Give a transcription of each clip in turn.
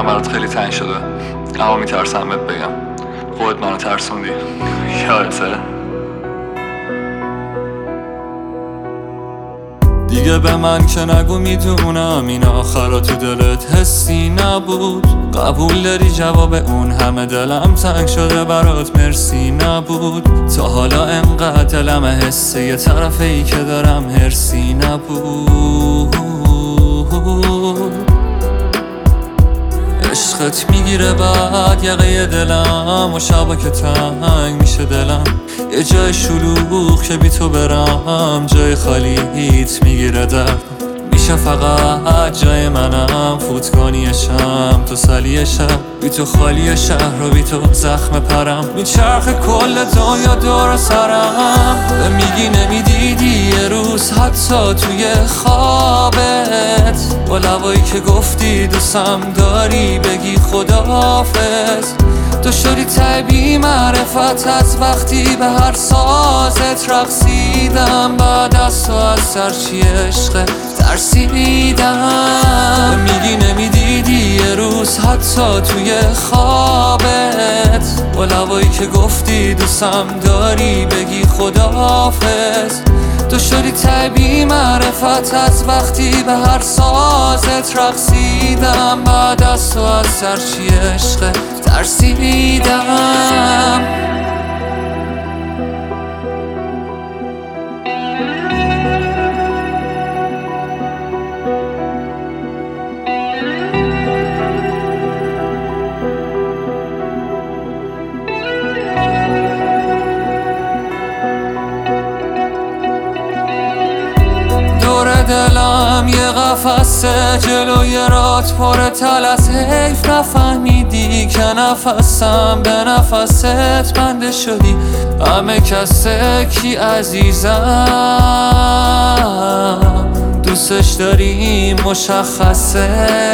دلم برات خیلی تنگ شده، اما میترسم بهت بگم. خودت منو ترسوندی، یادته؟ دیگه به من که نگو، میدونم این آخرا تو دلت حسی نبود. قبول داری جواب اون همه دلم تنگ شده برات مرسی نبود. تا حالا انقدر دلم حسه یه طرفه ای که دارم هرسی نبود. عشقت میگیره بعد یقه دلم و شبا که تنگ میشه دلم. یه جای شلوغ که بی تو برم، جای خالیت میگیره درد. میشه فقط جای منم فوتگانی شم، تو سلی شب بی تو خالی شهر و بی تو زخم پرم. میچرخ کل دنیا دور سرم، به میگی نمیدیدی یه روز حتی توی خوابت. با لبایی که گفتی دوستم داری بگی خداحافظ. تو شدی طبیعی معرفت از وقتی به هر سازت رقصیدم. بعد از تو از سرچی عشق ترسیدم. میگی نمیدیدی یه روز حتی توی خوابت. با لبایی که گفتی دوستم داری بگی خداحافظ. تو شدی طبیعی معرفت از وقتی به هر سازت رقصیدم. بعد از تو از سرچی عشق ترسیدم. دلم یه قفسه جلوی رات پر تلس. حیف نفهمیدی که نفسم به نفست بنده شدی. همه کسه کی عزیزم، دوستش داری مشخصه.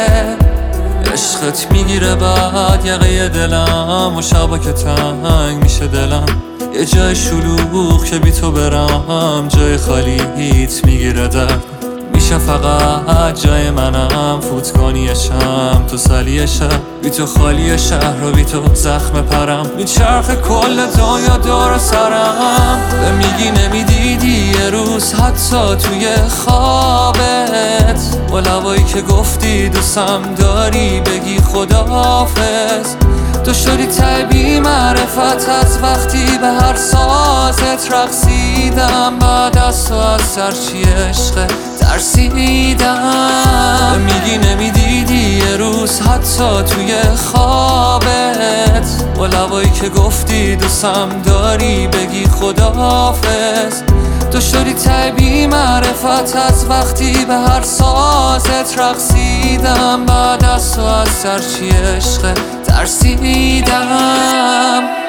عشقت میگیره بعد یقه دلم و شبا که تنگ میشه دلم. یه جای شلوغ که بی تو برم، جای خالیت میگیره درد. میشه فقط جای منم فوتگانی شم، تو سلی شب بی تو خالی شهر و بی تو زخم پرم. میچرخ کل دنیا دور سرم، به میگی نمیدیدی یه روز حتی توی خوابت. با لبایی که گفتی دوستم داری بگی خداحافظ. تو شدی طبیعی معرفت از وقتی به هر سازت رقصیدم. بعد از تو از سرچی عشق ترسیدم. میگی نمیدیدی یه روز حتی توی خوابت. با لبایی که گفتی دوستم داری بگی خداحافظ. تو شدی طبیعی معرفت از وقتی به هر سازت رقصیدم. بعد از تو از سرچی عشق ترسیدم.